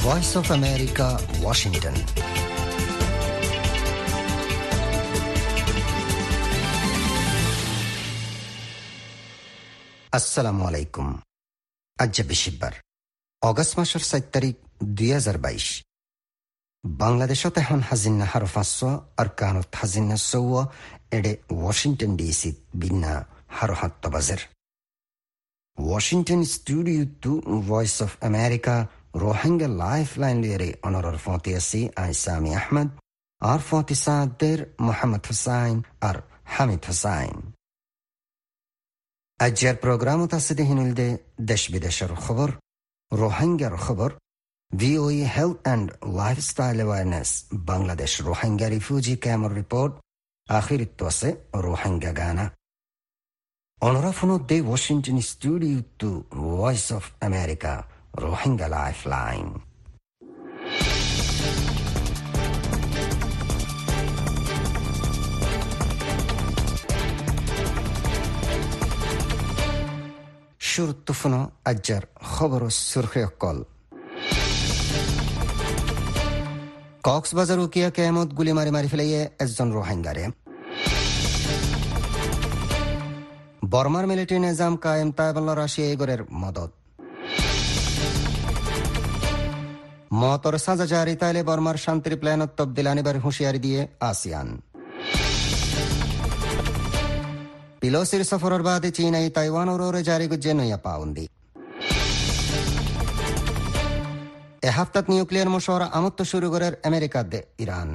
Voice of America, Washington. আসসালামু আলাইকুম। আজ বৃহস্পতিবার, অগস্ট মাসের 7 তারিখ 2022। বাংলাদেশত এখন হাজিন্না হার 500 আর কানত হাজিন্না 100 এডে ওয়াশিংটন ডিসি বিন্না হার 7 বাজের। Washington studio to Voice of America Rohingya life line লিয়ে অনরর ফতি আসি আই সামি আহমদ আর ফতি সাদের মোহাম্মদ হুসাইন আর হামিদ হুসাইন। আজকের প্রোগ্রামত আছে হিনুলদে দেশ বিদেশের খবর, রোহিঙ্গার খবর, VOA health and lifestyle awareness, Bangladesh Rohingya refugee ক্যাম্পের রিপোর্ট, আখিরিত আছে রোহিঙ্গা গানা। অনরাফন দে Washington studio to Voice of America Rohingya life line. শুরুত্তফনো আজ্জার খবর সুরখেকল। কক্সবাজার উকিয়া কেয়ামত গুলি মারি ফেলাইয়ে একজন রোহিঙ্গারে। বর্মার মিলিটারি নিজাম কায়েম তাইবাল্লা রাশিয়া এগরের মদত। মতর সাজা জারি তাইলে বর্মার শান্তির প্ল্যানত তবদিল আনিবার হুঁশিয়ারি দিয়ে আসিয়ান। পিলোসির সফরের বাদে চীনাই তাইওয়ান ওরে জারি গুজে নয়া পাউন্দি। এ হাফতাত নিউক্লিয়ার মশওয়ারা আমত্ত শুরু করার আমেরিকা দে ইরান।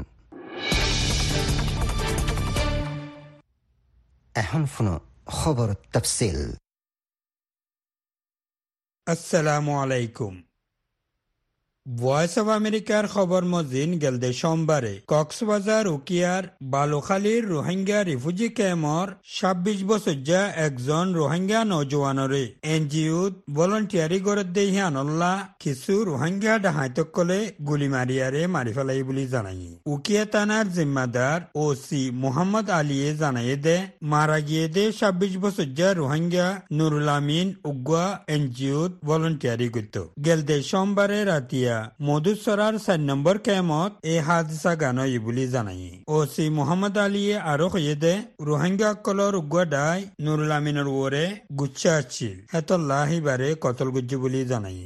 এখন শুনো খবর তফসিল। আসসালামু আলাইকুম। ভয়েস অব আমেরিকার খবর মজিন গেলদে সোমবারে কক্সবাজার উকিয়ার বালুখালীর রোহিঙ্গা রিফিউজি ক্যাম্পর 26 বছর একজন রোহিঙ্গা নৌজওয়ানরে এনজিওত ভলান্টিয়ারি গড়ে দেহিয়ানল্লা কিছু রোহিঙ্গা ডাহাইতকলে গুলি মারিয়ারে মারি ফেলাই বুলি জানাই। উকিয়া থানার জিম্মাদার ওসি মোহাম্মদ আলিয়ে জানাইয়ে দে মারা গিয়ে দে 26 বছর রোহিঙ্গা নুরুল আমিন উগুয়া এনজিওত ভলান্টিয়ারি করত। গেলদে সোমবারে রাতিয়া মধুসরার 4 নম্বর ক্যাম্পত এই হাদসা গানই বুলি জানাই। ওসি মোহাম্মদ আলিয়ে আরো কয়ে দে রোহিঙ্গা কলর উগুয়া ডাই নুরুল আমিনের ওরে গুচ্ছা আছিল হেতল্লাহিবারে কতল গুজ্জু বুলি জানাই।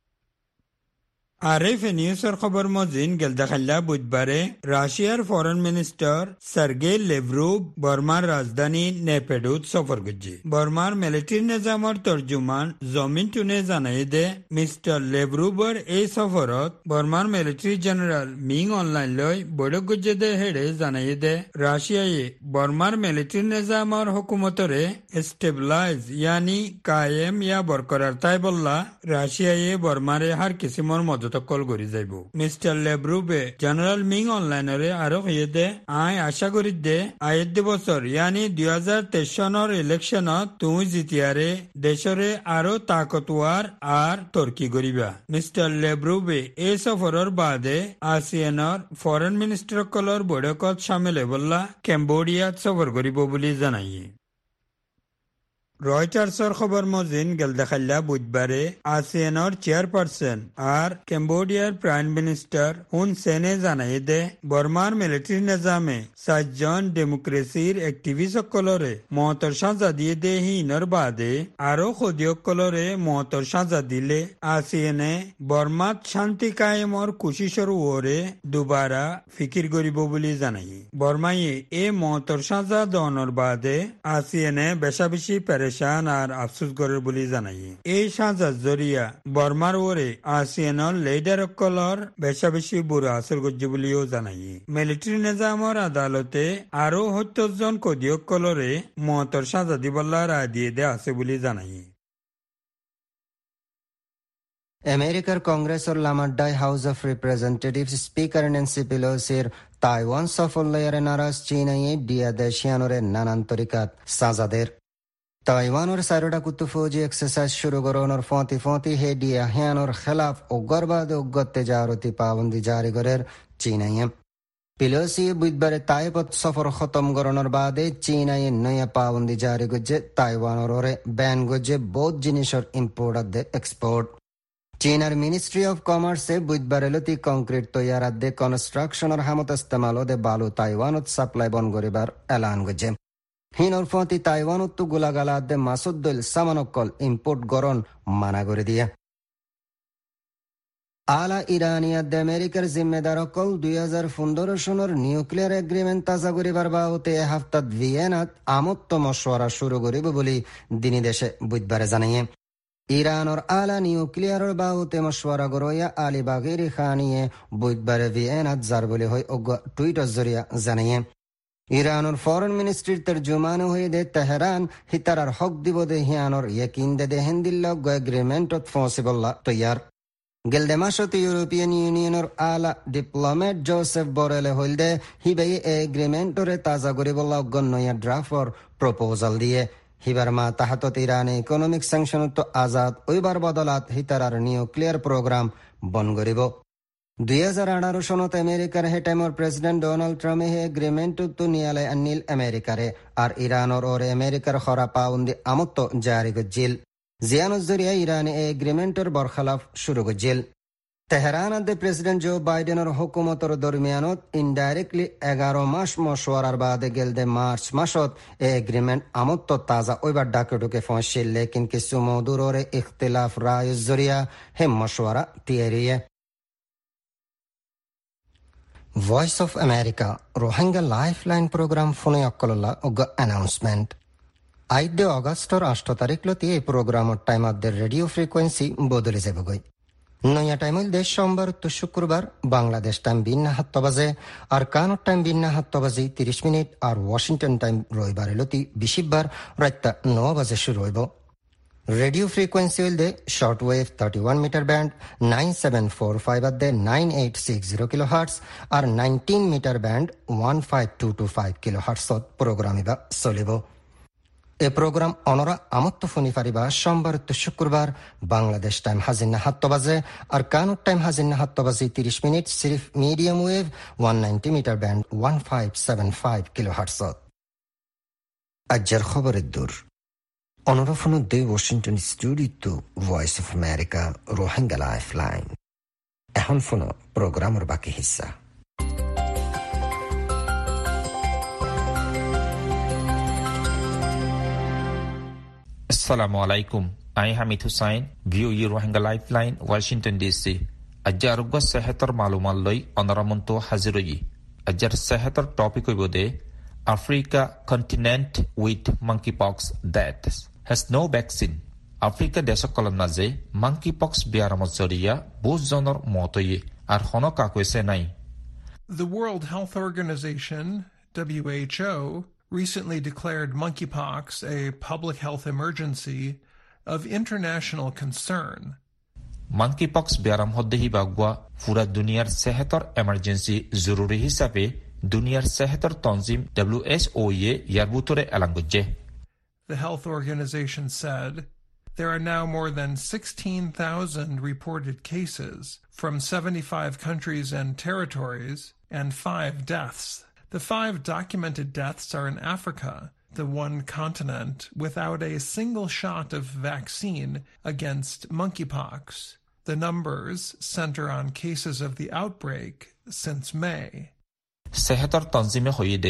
আরেফ নিউজের খবর মজিন গেলদাখাল্লা বুধবারে রাশিয়ার ফরেন মিনিস্টার সার্গে লেভরভ বর্মার রাজধানী নেপেডুত সফর করছে। বর্মার মিলিটারি নিজামর তর্জুমান জমিন টুনে জানাই দে মিস্টার লেভরভর এই সফরত বর্মার মিলিটারি জেনারেল মিং অনলাইন লই বৈঠক করছে দে হেডে জানাই দে রাশিয়ায় বর্মার মিলিটারি নিজামর হুকুমতরে স্টেবিলাইজ ইয়ানি কায়েম ইয়া বরকরার তাই বললা রাশিয়ায় বর্মারে হার কিসিমর মদত কল করি যাইব। মিস্টার লেভরভে জেনারেল মিং অনলাইনরে আরো কইয়ে দে আয় আশা করি দে আয়ের বছর ইয়ানি 2023 সনের ইলেকশনত তুমি জিতিয়ারে দেশরে আরো তাকতওয়ার আর তর্কি করিবা। মিস্টার লেভরভে এই সফরের বাদে আসিয়ানর ফরেন মিনিস্টার কলর বৈঠকত সামিল বললা ক্যাম্বোডিয়াত সফর করিব বুলি জানাই। রয়টার্সের খবর মজিন গেলদাখাল্লা বুধবারে আসিয়ানর চেয়ারপারসন আর ক্যাম্বোডিয়ার প্রাইম মিনিস্টার হুন সেনে জানাই দে বর্মার মিলিটারি নিজামে 7 জন ডেমোক্রেসির অ্যাক্টিভিস্ট সকলরে মহতর সাজা দিয়ে দে হিনর বাদে আরো খদিয়কলরে মহতর সাজা দিলে আসিয়ানে বর্মাত শান্তি কায়েমর কোশিশর ওরে দুবারা ফিকির করিব বুলি জানাই। বর্মায়ে এ মহতর সাজা দনর বাদে আসিয়ানে বেশা বেশি পেরেশান আর আফসোস করে বলে জানাই। এই সাজার জরিয়া বর্মার ওরে আসিয়ানর লিডার কলর বেশা বেশি বুড়ো আসর করছে বলেও জানাই। মিলিটারি নিজামর আদালতে আরো 70 জন কদিয়ক কলরে মহতর সাজা দিবল্লা রায় দিয়ে দে আছে বলে জানাই। আমেরিকার কংগ্রেসের লামাড্ডাই house of representatives speaker Nancy পেলোসির তাইওয়ান সফর লয়ারে নারাজ চীনাইয়ে ডিয়া দেশিয়ানরে নানান তরিকাত সাজাদের। তাইওয়ানের 4টা কুতু ফৌজি এক্সারসাইজ শুরু করানোর ফতি হে ডিয়া হিয়ানোর খেলাফ উগ্রবাদ উগ্রতে জারতি পাবন্দি জারি করের চীনাইয়ে। পেলোসি বুধবারে তাইপত সফর খতম করানোর বাদে চীনাইয়ে নয়া পাবন্দি জারি করছে তাইওয়ানের ব্যান করছে বহুত জিনিসের ইম্পোর্ট আর এক্সপোর্ট। চীনার মিনিস্ট্রি অফ কমার্সে বুধবারেলতি কংক্রিট তৈয়ারাদ্দে কনস্ট্রাকশনের হামত ইস্তেমালদে বালু তাইওয়ানত সাপ্লাই বন করিবার এলান গেছে। হিনর ফতি তাইওয়ানত গোলাগালাদ্দে মাসুদ্দুল সামানকল ইম্পোর্ট গরণ মানা করে দিয়ে। আলা ইরানিয়াদ্দে আমেরিকার জিম্মেদার অকল 2015 সনের নিউক্লিয়ার এগ্রিমেন্ট তাজা করিবার বাবতে এ হাফতাত ভিয়েনাত আমত্ত মশওয়ারা শুরু করিব বলে দিনী দেশে বুধবারে জানাইয়ে। ইরানের আলা নিউক্লিয়ারের বাবতে মশওয়ারা গরইয়া আলী বাগেরি খানিয়ে বুধবারে ভিয়েনাত যার বলে হয় টুইটার জরিয়া জানাইয়ে। ইরানের ফরেন মিনিস্ট্রির তর্জমান হয়ে দে তেহরান হিতারার হক দিব দে হিয়ানোর ইয়কিন দে হেন্দিল্লগ এগ্রিমেন্টত পসিবল্লা তৈয়ার। গেলদে মাসত ইউরোপিয়ান ইউনিয়নের আলা ডিপ্লোমেট জোসেফ বরেলে হইলদে হিবাই এগ্রিমেন্টরে তাজা করিবল্লা অগণ্য ড্রাফর প্রপোজাল দিয়ে। হিবার মা তাহাতত ইরানে ইকোনমিক স্যাংশনত আজাদ ওইবার বদলাত হিতারার নিউক্লিয়ার প্রোগ্রাম বন করিব। 2018 সনত আমেরিকার হেটাইমর প্রেসিডেন্ট ডোনাল্ড ট্রাম্পে হে এগ্রিমেন্ট নিয়ালে আনিল আমেরিকারে আর ইরানর ওরে আমেরিকার খরা পাউন্দি আমত্ত জারি গজিল। জিয়ানুজ জরিয়া ইরানে এই এগ্রিমেন্টের বরখলাফ শুরু গজিল। তেহরানাদে প্রেসিডেন্ট জো বাইডেনের হুকুমতর দরমিয়ানত ইনডাইরেক্টলি 11 মাস মশওয়ারার বাদে গেলদে মার্চ মাসত এই এগ্রিমেন্ট আমত্ত তাজা ওইবার ডাকেটুকে পৌঁছিল, লেকিন কিছু মৌদুর ওরে ইখতিলাফ রায় জরিয়া হে মশওয়ারা তিয়েরিয়ে। Voice of America Rohingya lifeline programme ফোনে অকললা অগ অ্যানাউন্সমেন্ট। 8 অগস্টর 8 তারিখ লতি এই প্রোগ্রামর টাইম আদের রেডিও ফ্রিকোয়েন্সি বদলে যাবগৈ। নয়া টাইম হইল দেশ সোমবার তো শুক্রবার বাংলাদেশ টাইম 7 বাজে আর কানাডা টাইম 7 বাজে 30 মিনিট আর ওয়াশিংটন টাইম রবিবার লতি বিশিববার রাত 9 বাজে শুরু হইব। রেডিও ফ্রিকোয়েন্সি হইল দে শর্ট ওয়েভ 31 মিটার ব্যান্ড 9745 আদে 9860 কিলোহার্টজ আর 19 মিটার ব্যান্ড 15225 কিলোহার্টজত প্রোগ্রাম ইবা চলিব। এ প্রোগ্রাম অনরা আমত্ত ফোনি ফারিবা সোমবার তো শুক্রবার বাংলাদেশ টাইম 7 বাজে আর কানাডা টাইম 7 বাজে 30 মিনিট সিরিফ মিডিয়াম ওয়েভ 190 মিটার ব্যান্ড 1575 কিলোহার্টজত। আজকের খবরের দূর অনরফন দে Washington studio Voice of America Rohingya lifeline. এখন ফোন প্রোগ্রামের বাকি হিস্সা। Assalamu alaikum. I am Hamid Hussain, view your Rohingya Lifeline, Washington DC. Ajar ugga sehatar malumat loi onaramonto haziroyi. Ajar sehatar topic hoibode Africa continent with monkeypox deaths has no vaccine. Africa desokol maze monkeypox biaramot zoriya bus jonor motoye ar hono kakoise nai. The World Health Organization, WHO, recently declared monkeypox a public health emergency of international concern. Monkeypox biaram hodde hi bagwa pura duniyar sehatar emergency zururi hisabe duniyar sehatar tanzim WHO ye yarbutore alangujje. The health organization said there are now more than 16,000 reported cases from 75 countries and territories and 5 deaths. The 5 documented deaths are in Africa, the one continent without a single shot of vaccine against monkeypox. The numbers center on cases of the outbreak since May. Sehatar tanzime hoyide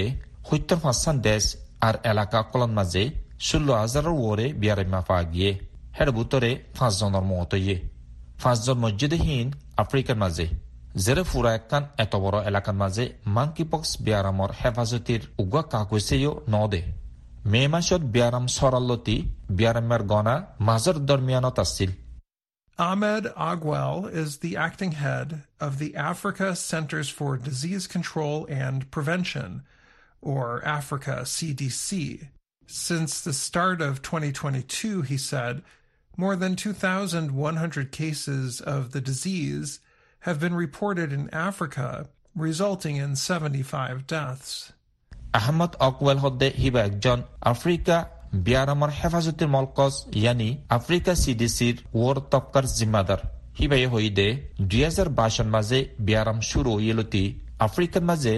75 desh ar elaka kolon maze 16000 wore biarema fagiye her butore 5 jonor motoye 5 jon mojjedehin African maze জেরে ফুরা একখান এত বড় এলাকার মাঝে monkeypox বিয়ারামর হেফাজতির উগা কাকুইছেও নদে মে মাসত বিয়ারাম সরাল্লতি বিয়ারামের গনা মাজর দরমিয়ানত আছিল। Ahmed Agwel is the acting head of the Africa Centers for Disease Control and Prevention, or Africa CDC. Since the start of 2022, he said, more than 2,100 cases of the disease have been reported in Africa, resulting in 75 deaths. Ahmed Agwel hodde hiba ekjon Africa biaramar hefazotir molqos yani Africa CDC'র ওয়ার তপকার জিম্মাদার হিবাই হইদে 2022 মাঝে বিয়ারাম শুরু হইলতি আফ্রিকার মাঝে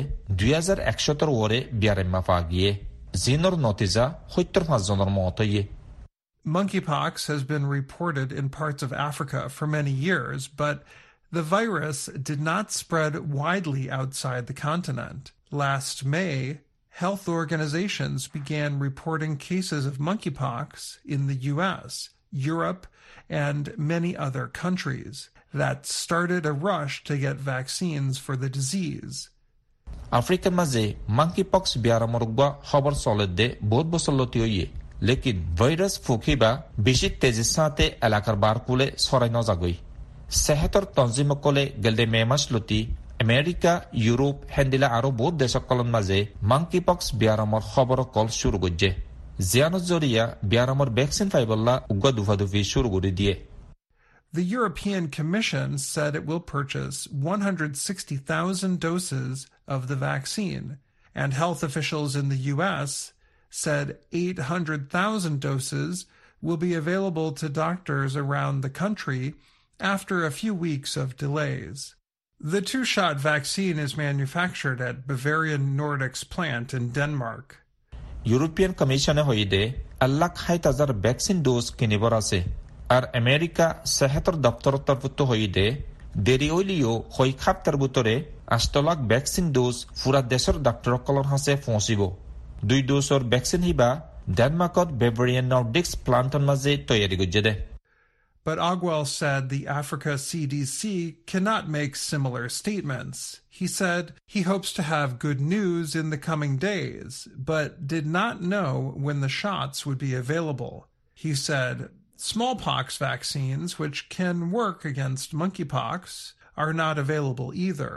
2100 ওরে বিয়ারাম মাফা গিয়ে জিনর নতিজা 75 জনের মত হইয়ে। Monkeypox has been reported in parts of Africa for many years, but the virus did not spread widely outside the continent. Last May, health organizations began reporting cases of monkeypox in the US, Europe, and many other countries. That started a rush to get vaccines for the disease. African maze monkeypox biaramorugwa khabar solidde bahut bosor loti hoye lekin virus fukiba beshi tezi sate alakar barkule soray nozagoi sehator tanzim kole gelde memash loti America Europe hendila aro bahut deshakolon maze monkeypox biaramor khabar kol shuru gojje ziano zoriya biaramor vaccine faibolla ugga dufadufi shuru gori diye. The European Commission said it will purchase 160,000 doses of the vaccine, and health officials in the U.S. said 800,000 doses will be available to doctors around the country after a few weeks of delays. The two-shot vaccine is manufactured at Bavarian Nordic's plant in Denmark. European Commission hoide allak 8000 vaccine dose kinibor ase. আর America সেহাতর দপ্তরের তরফতো হইদে দেরি হইলিও হই খাপ্তার ভিতরে 8 lakh vaccine dose পুরা দেশের ডাক্তরসকলৰ হাতে পৌঁছিব 2 ডোজৰ ভ্যাকসিন হিবা ডেনমাৰ্কত বেভাৰিয়ান নৰ্ডিক্স প্লান্টৰ মাজে তৈয়াৰী কৰিছে. But Ogwell said the Africa CDC cannot make similar statements. He said he hopes to have good news in the coming days, but did not know when the shots would be available. He said smallpox vaccines, which can work against monkeypox, are not available either.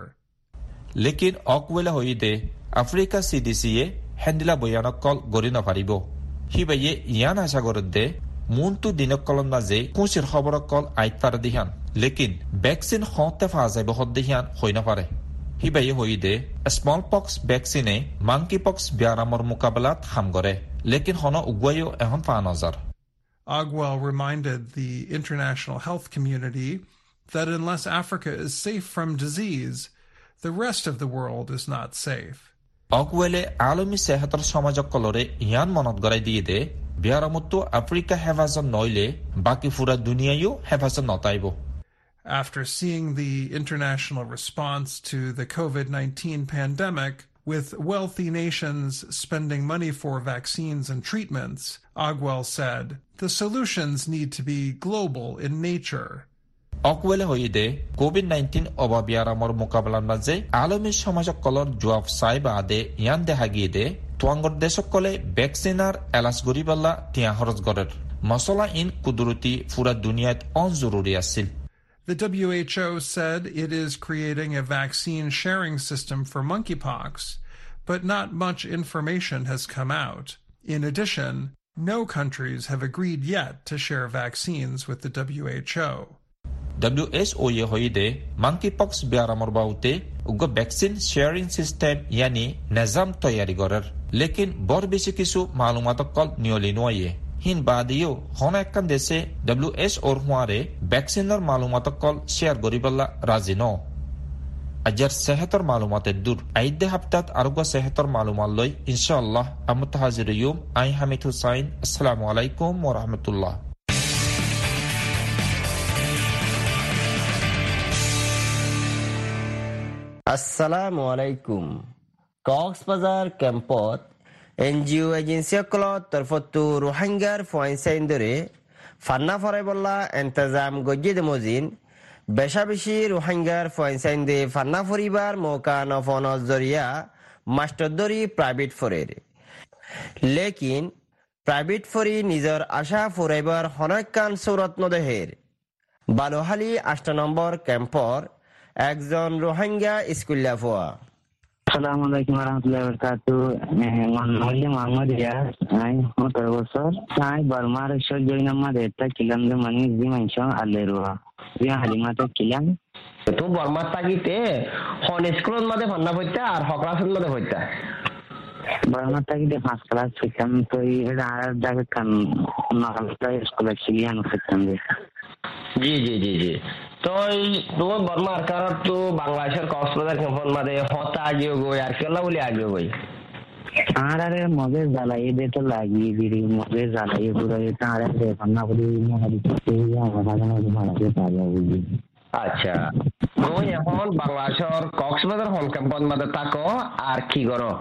Lekin Ogwell hoide Africa CDC handila boyanokol gorina paribo. Hibaye yana sagorode muntu dinokolon maze kunsir khabarokol ait pardihan. Lekin vaccine khote faze bohoddihan hoina pare. Hibaye hoide smallpox vaccine monkeypox biaramor mukabalat kham gore. Lekin hono ugwayo ehon pa nazar. Ogwell reminded the international health community that unless Africa is safe from disease, the rest of the world is not safe. Ogwell alami sehator samajok kolore yan monot gorai diye de biaramutto Africa hevazon noile baki pura duniyayo hevazon notaibo. After seeing the international response to the COVID-19 pandemic, with wealthy nations spending money for vaccines and treatments, Ogwell said, the solutions need to be global in nature. Ogwell hoide COVID-19 obabiaramor mukabalan maze alami samajokkolor joab saiba ade yan dehagide tuangor desokkole vaccinar elas goriballa tia horoj gorer masala in kuduruti pura duniyat on zururi asil. The WHO said it is creating a vaccine sharing system for monkeypox, but not much information has come out. In addition, no countries have agreed yet to share vaccines with the WHO. WHO ye hoide monkeypox biaramor baute ugo vaccine sharing system yani nizam toyari gorer lekin bor beshi kisu malumatokol niolinoye hin badiyo hona ekkan dese WHO huare vacciner malumatokol share goriballa razi no ajar sehator malumated dur aide haftat argo sehator malumat loy inshallah amutahaziriyum ay Hamid Hussain. Assalamu alaikum wa rahmatullah. Assalamu alaikum. Cox's Bazar ক্যাম্পত NGO এজেন্সিসকলত তরফতো রোহিঙ্গার ফয়েন্সাইন্দরে ফান্না ফরাইবল্লা এন্তেজাম গজ্জিদ মজিন বেশা বেশি রোহিঙ্গার ফয়েন্সাইন্দে ফান্না ফরিবার মৌকা নফনজ জরিয়া মাস্টরদরি private ফরের লেকিন private ফরি নিজর আশা ফুরাইবার হনকান সৌরত নদেহের বালোহালি ৮ নম্বর ক্যাম্পর একজন রোহিঙ্গা স্কুলিয়া ফোয়া। আসসালামু আলাইকুম ওয়া রাহমাতুল্লাহি ওয়া বারাকাতুহু। নাম মোহাম্মদ রিয়াজ, আমি ১৭ বছর। আমি বার্মার সজয়নামা দেতা কিলাম যে মানে জিমানশন আলেরুয়া জিয়া হালিমাতে কিলাম তো বার্মার তাগিতে হন স্কুলের মধ্যে ফান্না হইতা আর হকরাসের মধ্যে হইতা বার্মার তাগিতে ৫ ক্লাস শিখাম তো এটা আর জায়গা কান নাগালটা স্কুলে শিখিয়ান শিখাম যে জি জি জি জি তো তোমার বার্মার কারণ তো বাংলাদেশের কক্সবাজার ক্যাম্পন মাঝে হতা আগিয়ে গই আর কেলা বলে আগিয়ে গই আরে মগে জ্বালাই দে তো লাগিয়ে দিই মগে জ্বালাই পুরো তারে রান্না করে মহারি করতে আমার ভাড়াতে পাওয়া বুঝি। আচ্ছা তুই এখন বাংলাদেশের কক্সবাজার হল ক্যাম্পন মাঝে থাকো আর কি করো?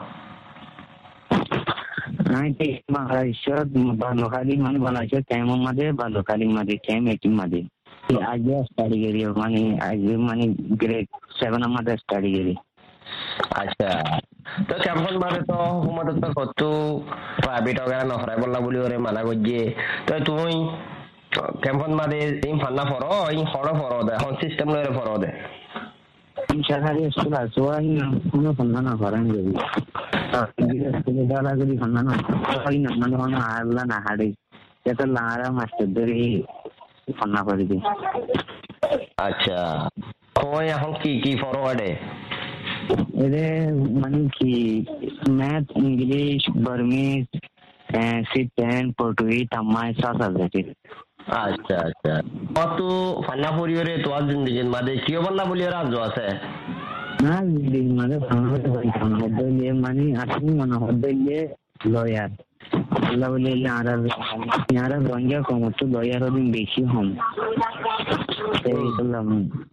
আমি বাংলাদেশের বালুখালী মানে বাংলাদেশের ক্যাম্প মাঝে বালুখালী মাঝে ক্যাম্প এটিম মাঝে আগে স্টাডি করি মানে আগে মানে গ্রেড 7 আমাদের স্টাডি করি। আচ্ছা তো ক্যাম্পন মাঝে তো হুকুমত তো কত প্রাইভেট वगैरह নফরাই বললা বলি ওরে মানা করছে তো তুই ক্যাম্পন মাঝে এই ফান্না ফরো এই হড় ফরো দে এখন সিস্টেম লরে ফরো দে সরকারি স্কুল আছে ওই কোনো ফান্না না করেন যদি স্কুলে দাঁড়া যদি ফান্না না হয় না মানে কোনো হারলা না হারে এটা লারা মাস্টার ধরে ফান্না করে দিই। আচ্ছা তুই এখন কি ফরওয়ার্ডে এদের মানে কি ম্যাথ ইংলিশ বার্মিজ সিটেন পর্তুগিজ তামাই সব সাবজেক্ট। আচ্ছা আচ্ছা কত ফান্না পরিবারে তোর জিন্দেগির মাঝে কি বললা বলি রাজ্য আছে না জিন্দেগির মাঝে ফান্না হদলে মানে আসলে মনে হদলে লয়ার আল্লাহ বলে আর রঙে কম তো লয়ার দিন বেশি হম এই বললাম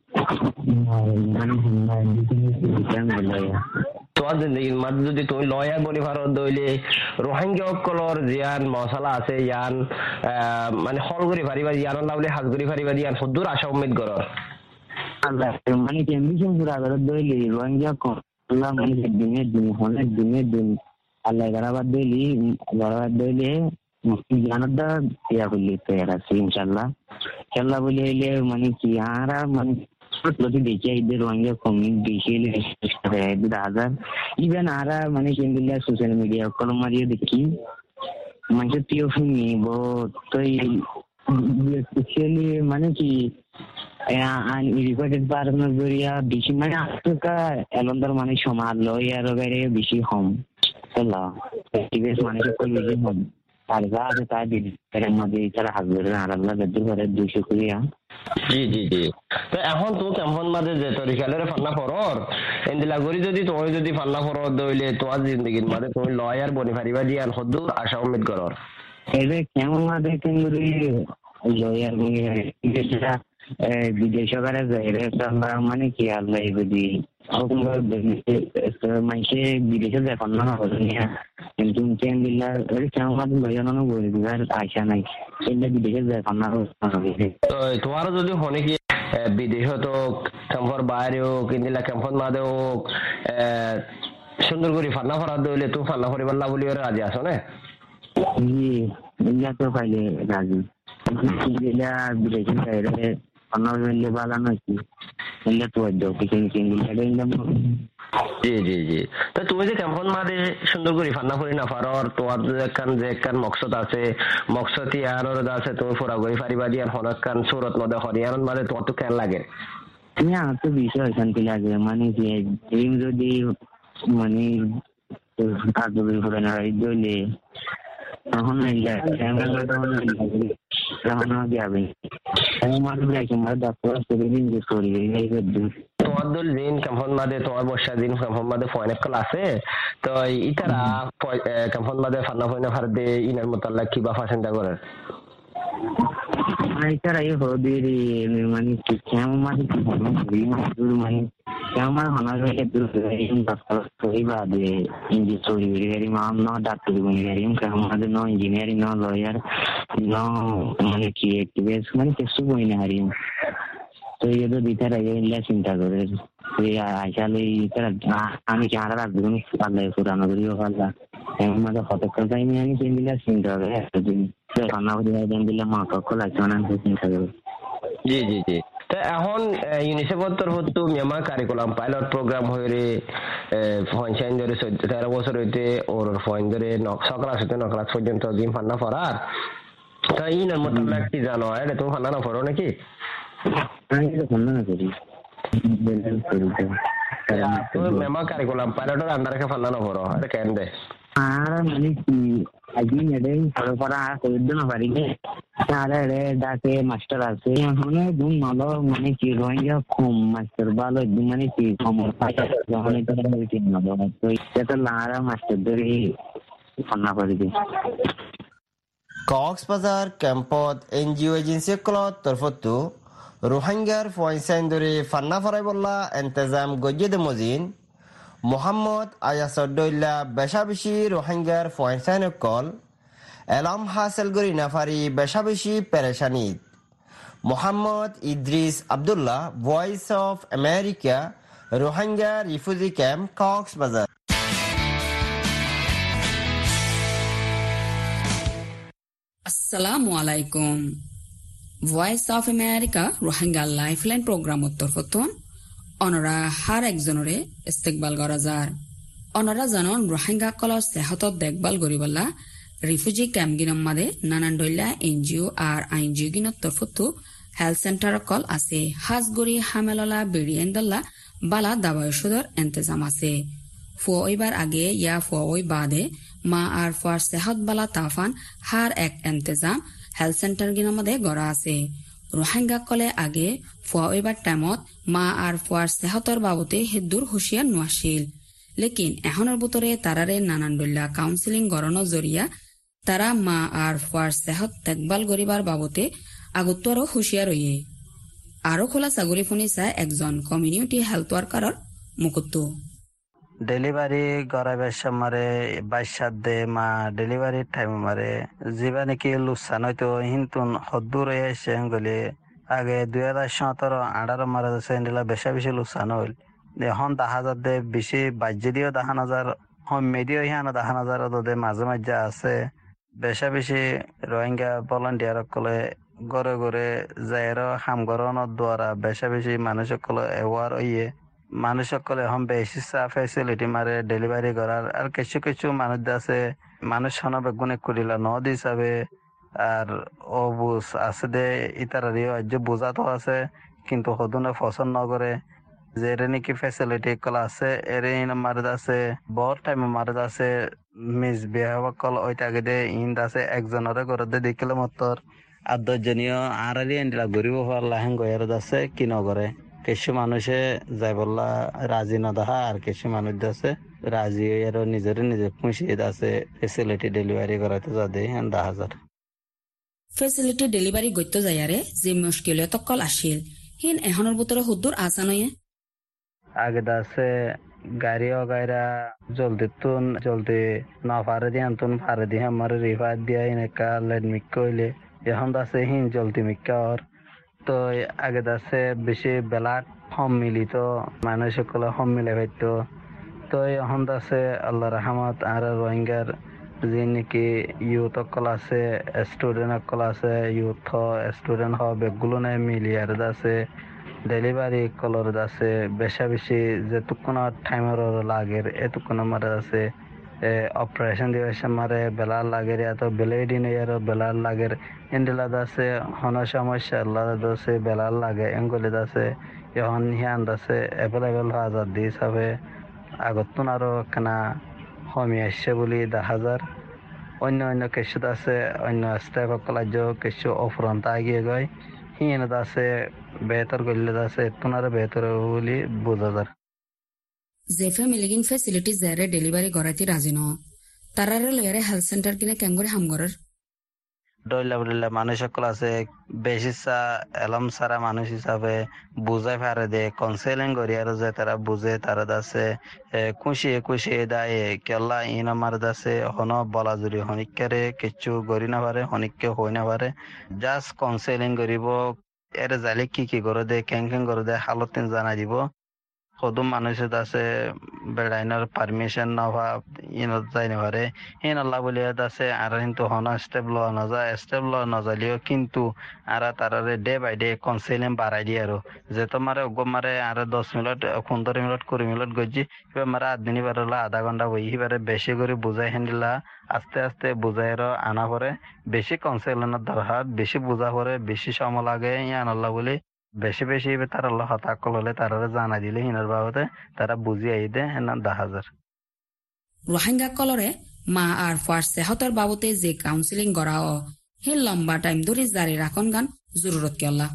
মানে লয়ার তোর জিন্দগির মাঝে যদি তুমি লয়ার বলি ভারত দইলে রোহিঙ্গা সকলের জিয়ান মশলা আছে ইয়ান মানে হল করে পারিবা ইয়ান লাউলে হাজ করে পারিবা ইয়ান সদ্দুর আশা উম্মীদ করর আল্লাহ মানে টেম্পারেচার পুরা করে দইলে রোহিঙ্গা আল্লাহ মানে দিনে দিন আল্লাহ গরাবাদ দইলে জ্ঞানটা ইয়া করলে তৈরি আছে ইনশাল্লাহ খেলা বলে এলে মানে কি আর মানে প্রতি দেখে এদের রঙে কমি বেশি হাজার ইভেন আর মানে কেন্দ্র সোশ্যাল মিডিয়া কল মারিয়ে দেখি মানুষের টিওফিনি বই স্পেশালি মানে কি রিপোর্টেড পারনের জরিয়া বেশি মানে আজকা এলন্দার মানে সমাজ লয় আর বেশি হম চলা মানুষের বেশি হম আর যা আছে তাই দিদি মধ্যে তারা হাজবেন্ড আর আল্লাহ বেদুর ঘরে 200 করিয়া। জি জি জি তো এখন তো কেমন মাঝে যে তোর খেলের ফান্না ফরর এন্দিলা করি যদি তুমি যদি ফান্না ফরর দইলে তোমার জিন্দগির মাঝে তুমি লয়ার বনি পারিবা জিয়ান সদ্দুর আশা উম্মীদ করর এবে কেমন মাঝে কিন্তু লয়ার বনি বিদেশ করে যায় মানে কি আল্লাহ যদি মানুষে বিদেশে দেখুন না কিন্তু কেমন লয়ানো বলি আশা নাই সেটা বিদেশে দেখুন না তোমারও যদি হনে কি বিদেশ তো ক্যাম্পর বাইরে হোক কিন্দিলা ক্যাম্পর মাঝে হোক সুন্দর করে ফান্না ফরা দইলে তুমি ফান্না ফরিবার না বলি ওরা রাজি আছো না? জি তো পাইলে রাজি বিদেশের বাইরে অন্য বালানো কি জি জি জি তো তুমি যে কেমন মাঝে সুন্দর করে ফান্না ফরি না ফারর তোমার যে একখান মকসদ আছে মকসদ ইয়ার আছে তুমি ফোরা করে ফারিবা দিয়ে হনকান সুরত মধ্যে হরিয়ানার মাঝে তোমার তো কেন লাগে? আমার তো বিষয় শান্তি লাগে মানে কি ড্রিম যদি মানে কাজগুলি করে না দিলে তখন তোমার দল দিন কেমন মাঝে তোমার বর্ষা দিন কেমন মাঝে ফয়নেক কল আছে তো ইতারা কেমন মাঝে ফান্না ফয়না ফার দে ইনার মোতাল্লা কিবা চিন্তা করে ইতারা এই হবির মানে কেমন মাঝে মানে কেমন হনার বাদে ইঞ্জিনিয়ারিং no doctor engineering কেমন মাঝে no engineering no lawyer no মানে কি activist মানে কিছু বই না হারিম তো এই তো দিতে রাখে ইল্লা চিন্তা করে আসলে আমি কি আর রাখবো পারলে পুরানো করিও পারলা এমন মাঝে হতক্ষণ টাইম আমি চিন্তা চিন্তা করে একদিন রান্না করে দিলে মা কক্ষ লাগছে না চিন্তা করে। জি জি জি তো এখন ইউনিসেফের তরফ তো মিয়ানমার কারিকুলাম পাইলট প্রোগ্রাম হয়ে পঞ্চায়েত ধরে 13 বছর হইতে ওর পয়েন্ট ধরে সকাল আসতে 9 ক্লাস পর্যন্ত জিম ফান্না ফরার তা ইনার মতো কি জানো এটা তুমি ফান্না না ফরো নাকি? আমি তো ফান্না না করি তো মিয়ানমার কারিকুলাম পাইলটের আন্ডারে ফান্না না ফরো এটা কেন দে Ara maliki aji nede para koidna parige tare re dake master ase hone dum nalo mane ki rohingya khum master balo mane ki khum pata jone to tin nalo to eta lara master deri fanna parige Cox's Bazar ক্যাম্পত NGO agency কলত তরফতো রোহিঙ্গার ফয়সাইন্দরে ফান্না ফরাই বল্লা ইন্তজাম গজ্জেদ মজিন Mohammad আয়াসদ্দৌল্লা বেশাবেশি রোহিঙ্গার ফয়সাইন call এলাম hassle গরি নাফারি বেশাবেশি পেরেশানিত Mohammad Idris Abdullah voice of America Rohingya refugee camp Cox's Bazar আসসালামু আলাইকুম voice of America Rohingya lifeline প্রোগ্রামত তরফতন অনরা হার একজনরে ইস্তেকবাল করা যার অনরা জানন Rohingya colour সেহতত দেখভাল করিবলা refugee camp গিনম মাদে নানান দইলা এনজিও আর আইনজিও গিনত তরফতো হেলথ সেন্টার কল আছে হাজগরি হামেললা বেরিয়েন্দল্লা বালা দাবায় সুদর ইন্তজাম আছে ফুয়াইবার আগে ইয়া ফুয়াই বাদে মা আর ফুয়ার সেহত বালা তাফান হার এক ইন্তজাম হেলথ সেন্টার গিনৰ মধ্যে গড়া আছে রোহিঙ্গা কলে আগে ফুয়াইবার টাইমত মা আর ফুয়ার সেহতর বাবতে হেদুর হুঁশিয়ার নোয়াছিল লেকিন এখনের বুতরে তারারে নানান দল্লা কাউন্সিলিং গড়ানোর জরিয়া তারা মা আর ফুয়ার সেহত দেখভাল করিবার বাবতে আগতো আরো হুঁশিয়ার হইয়ে আরো খোলা চাগুরি শুনি চাই একজন কমিউনিটি হেলথ ওয়ার্কারর মুকুত্তু ডেলিভারি গড়াইবার সময় 22 দে মা ডেলিভারি টাইম মারে যিবা নাকি লুসান হয়তো হিন্তুন হদ্দুর এসে গলি আগে 2017-18 মারা যাচ্ছে বেশা বেশি লুসান হইল এখন 10,000 দে বেশি বাজ্যে দিও 10,000 মেডিও হিয়ানো 10,000 দে মাঝে মাঝে আছে বেশা বেশি রোহিঙ্গা ভলান্টিয়ার কলে গড়ে গড়ে যাইর হাম গড়ানোর দ্বারা বেশা বেশি মানুষ কলে এওয়ার হইয়ে মানুষ সকলে এখন বেশি ফেসিলিটি মারে ডেলিভারি করার আর কিছু কিছু মানুষ আছে মানুষ বেগুনে করিলা নদ হিসাবে আর অবুজ আছে দে ইতারারিও আজ বোঝা তো আছে কিন্তু সদনে পছন্দ নকরে যে নাকি ফেসিলিটি কল আছে এরে মারে আছে বহুত টাইম মারে আছে মিস বিহেভ কল ওইটাকে দে ইন্দ আছে একজনের ঘরে দে দেখিলে মতর আর 10জনীয় আড়ালি এন্ডিলা ঘুরিব পারলা হেন গয়ের আছে কি নগরে কিছু মানুষে যাই বললা রাজি না দেখা আর কিছু মানুষ আছে রাজি আরো নিজের নিজে পুষিয়ে আছে ফেসিলিটি ডেলিভারি করাতে যাতে 10,000 ফেসিলিটি ডেলিভারি গত্য যায়ারে যে মুশকিলত কল আসিল হিন এহনের ভিতরে হুদ্দুর আসানয়ে আগে আছে গাড়ি গাইরা জলদি না পারে দিয়ে আনতুন পারে দিয়ে আমার রিভার দিয়ে এনেকা লেট মিক কইলে এখন আছে হিন জলদি মিক্কা তো আগে আছে বেশি বেলা হম মিলিত মানুষ সকলে হম মিলে হইতো তো এখন আছে আল্লাহ রহমত আর রোহিঙ্গার যে নাকি ইউথ সকল আছে স্টুডেন্ট সকল আছে ইউথ স্টুডেন্ট বেগুলো নাই মিলি আর আছে ডেলিভারি কলর আছে বেশা বেশি যেটুকুন টাইমের লাগে এটুকুন মারে আছে অপারেশন দিবসে মারে বেলার লাগে এত বেলে দিন আর বেলার লাগে এন্ডিলাদ আছে হন সমস্যা আল্লাহ আছে বেলার লাগে এঙ্গলিদ আছে এখন হিয়ান আছে অ্যাভেলেবেল 1,000 দিস হবে আগতুন আরো কেনা কমে আসছে বলি 10,000 অন্য অন্য কিছু আছে অন্য স্টাফ কলেজ কিছু অফরন্ত আগিয়ে গয় হিয়ান আছে বেহতর করলে আছে তোমার বেহতর বলি বোঝা যায় যে ফ্যামিলিগিন ফেসিলিটি যারে ডেলিভারি করাইতে রাজি ন তারারে লয়ারে হেলথ সেন্টার কিনে কেঙ্গরে হামগরের ডইলা মানুষ সকল আছে বেশি এলম সারা মানুষ হিসাবে বুঝাই পারে দে কাউন্সেলিং করি আর যে তারা বুঝে তারা আছে খুশি দায়ে কেলা ইন আমার আছে হন বলা জুড়ি হনিকারে কিছু গড়ি না পারে হনিককে হই না পারে জাস্ট কাউন্সেলিং করিব এর জালে কি করে দে কেং করে দে হালত জানাই দিব সদুম মানুষের আছে বেড়াইনার পারমিশন না ইনত যাই না পারে হিন আল্লাহ বলি আছে আর কিন্তু হন স্টেপ লওয়া না যায় স্টেপ লওয়া না যাইলেও কিন্তু আর তারারে ডে বাই ডে কাউন্সেলিং বাড়াই দিয়ে আর যে তোমার মারে আর 10 মিনিট 15 মিনিট 20 মিনিট গজি এবার মারা আধদিনী বারলা আধা ঘন্টা বই এবারে বেশি করে বুঝাই হেন্দিলা আস্তে আস্তে বুঝাই আনা পরে বেশি কাউন্সেলিংয়ের দরকার বেশি বুঝা পরে বেশি সময় লাগে ইয়ান আল্লাহ বলি বেশি বেশি তার আল্লাহ হতাকল হলে তারা জানা দিলে হিনার বাবদে তারা বুঝি আই দে 10,000 রোহিঙ্গা কলরে মা আর ফার সেহতর বাবতে যে কাউন্সিলিং করা হে লম্বা টাইম ধরে জারি রাখন গান জরুরত কেলা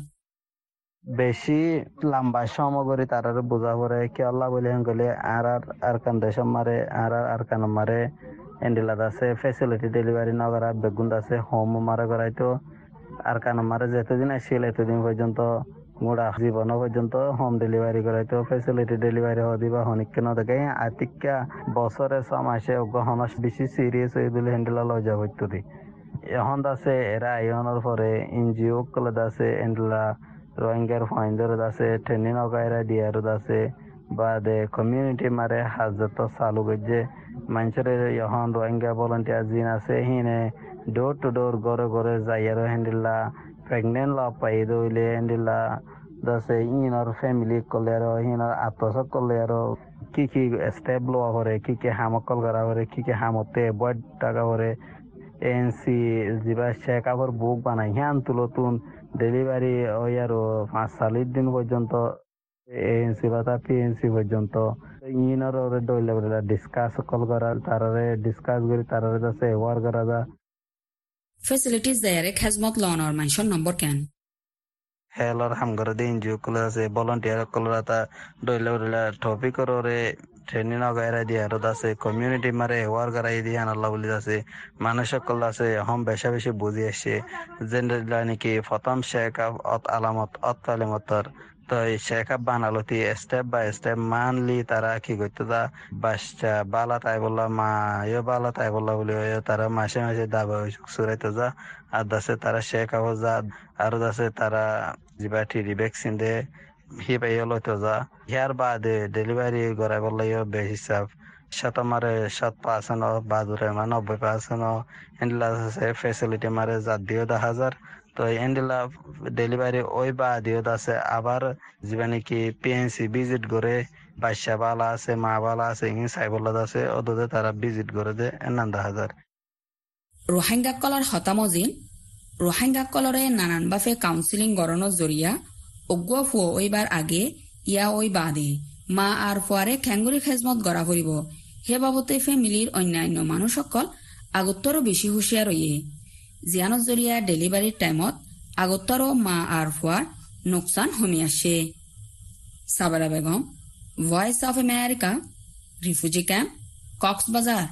বেশি লম্বা সময় করে তার বোঝা পড়ে কে আল্লাহ বলে গেলে আর কান দেশ মারে আর কান মারে এন্ডিলাদ আছে ফেসিলিটি ডেলিভারি নগরা বেগুন আছে হোম মারা করাইতো আর কান মারে যেতদিন আসছিল এতদিন পর্যন্ত গোড়া জীবন পর্যন্ত হোম ডেলিভারি করাইতো ফেসিলিটি ডেলিভারি দিবা হনিক কেন দেখে আতিকা বছরে 6 মাসে হনস বেশি সিরিয়াস হয়ে দিলে হ্যান্ডেলা লজা হইতো দি এখন আছে এরা আইনের পরে এনজিও কলে আছে এন্ডলা রোহিঙ্গার ফাইন্ডার আছে ট্রেনিং অগাইরা দিয়ার আছে বাদে কমিউনিটি মারে হাজত চালু গজে মানুষের এখন রোহিঙ্গা ভলান্টিয়ার জিন আছে হিনে ডোর টু ডোর ঘরে ঘরে যাই আর হ্যান্ডেলা প্রেগনেন্ট লা পাই দইলে হ্যান্ডেলা দাসে ইনর ফ্যামিলি করলে আর হিনার আত্মসাৎ করলে আর কি কি স্টেপ লওয়া করে কি কি হামকল করা করে কি কি হামতে বয়ড টাকা করে এনসি জিবা শেখাবার বুক বানাই হ্যান তুলতুন ডেলিভারি ওই আর 5 দিন পর্যন্ত এএনসি বা পিএনসি পর্যন্ত ইনর ডইলে ডিসকাস কল করা তারারে ডিসকাস করে তারারে দাসে ওয়ার করা যা ফেসিলিটিস দেয়ারে খেজমত লওয়ানোর মেনশন নম্বর কেন হেলর হামগরে দিন জু কলে আছে ভলান্টিয়ার কলরাতা ডইলে টপিক করে ট্রেনিং অগাইরা দিয়া আর আছে কমিউনিটি মারে ওয়ার করাই দিয়া আল্লাহ বলি আছে মানুষ সকল আছে হম বেশা বেশি বুঝি আসছে জেনারেল নাকি প্রথম শেখ আলামত তালিমতর তো শেখ বানালতি স্টেপ বাই স্টেপ মানলি তারা কি করতে তা বাচ্চা বালা তাই বললা মা বালা তাই বললা বলে তারা মাসে মাসে দাবা সুরাইতে যা আর দাসে তারা শেখ যা আর দাসে তারা জিবাটি ভ্যাকসিন দে হি পাই লইতে যা ইয়ার বাদে ডেলিভারি করাই বললে বেশি হিসাব শতমারে 7% বাদুরে 90% এন্ডলা আছে ফেসিলিটি মারে যা দিও 10,000 তো এন্ডলা ডেলিভারি ওই বা দিও আছে আবার জীবানি কি পিএনসি ভিজিট করে বাচ্চা বালা আছে মা বালা আছে ইন সাইবলা আছে ওদে তারা ভিজিট করে দে 90,000 রোহিঙ্গা কলার হতামজিন রোহিঙ্গা কলরে নানান বাফে কাউন্সিলিং গড়ানোর জরিয়া অগুয়া ফুয়া ওইবার আগে ইয়া ওই বাদে মা আর ফুয়ারে খ্যাঙ্গুরি খেজমত গড়া ফুরিব হে বাবতে ফ্যামিলির অন্যান্য মানুষ সকল আগত্তরও বেশি হুঁশিয়ার রইয়ে জিয়ানত জরিয়া ডেলিভারির টাইমত আগত্তরও মা আর ফুয়ার নোকসান হমি আসে সাবারা Begum voice of America refugee camp Cox's Bazar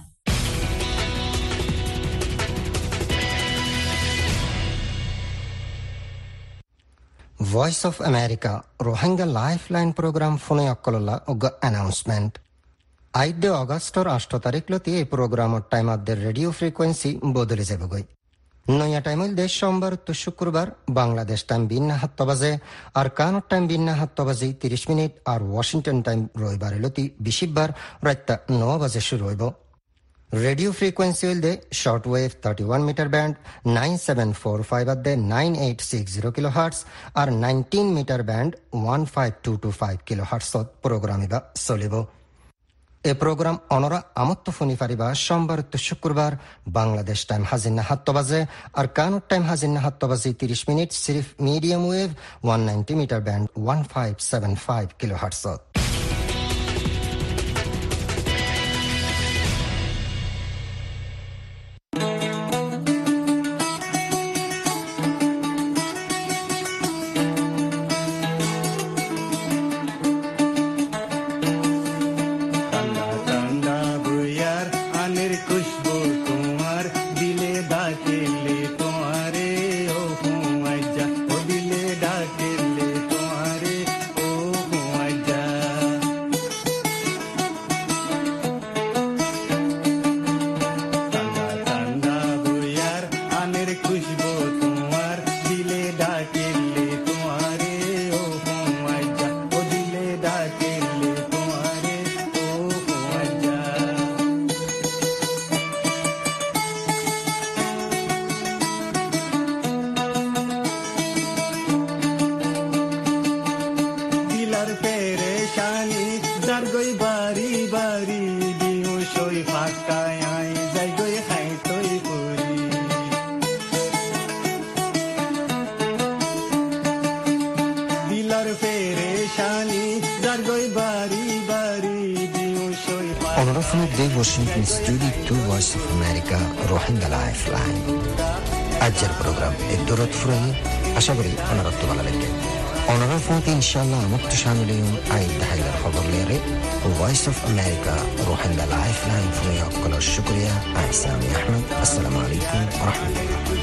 voice of America Rohingya lifeline programme ফোনে অকললা অগ অ্যানাউন্সমেন্ট 8 অগস্টর 8 তারিখ লতি এই প্রোগ্রামর টাইমাদের রেডিও ফ্রিকোয়েন্সি বদলে যাবগৈ নয়া টাইমল দেশ সোমবার তো শুক্রবার বাংলাদেশ টাইম 7 বাজে আর কানাডা টাইম 7 বাজে 30 মিনিট আর ওয়াশিংটন টাইম রবিবার লতি বিশিববার রাত 9 বাজে শুরু হইব রেডিও ফ্রিকোয়েন্সি হইলে শর্ট ওয়েভ 31 মিটার ব্যান্ড 9745 আদে 9860 কিলোহার্টজ আর 19 মিটার ব্যান্ড 15225 কিলোহার্টজ প্রোগ্রাম ইবা চলিব এ প্রোগ্রাম অনরা আমত্ত ফোনি পারিবা সোমবার তো শুক্রবার বাংলাদেশ টাইম 7 বাজে আর কানাডা টাইম 7 বাজে 30 মিনিট সিরিফ medium wave 190 metre band 1575 kilohertz ونرفع دي واشنطن ستوديو 2 Voice of America روحندا لايف لاين أجر بروجرام الدورة فرعي أشغري أنا رتب على لك أنا رفعت إن شاء الله مكتشان اليوم عيد حيل الخبر ليري Voice of America روحندا لايف لاين فرعي كل الشكريا أنا سامي أحمد السلام عليكم ورحمة الله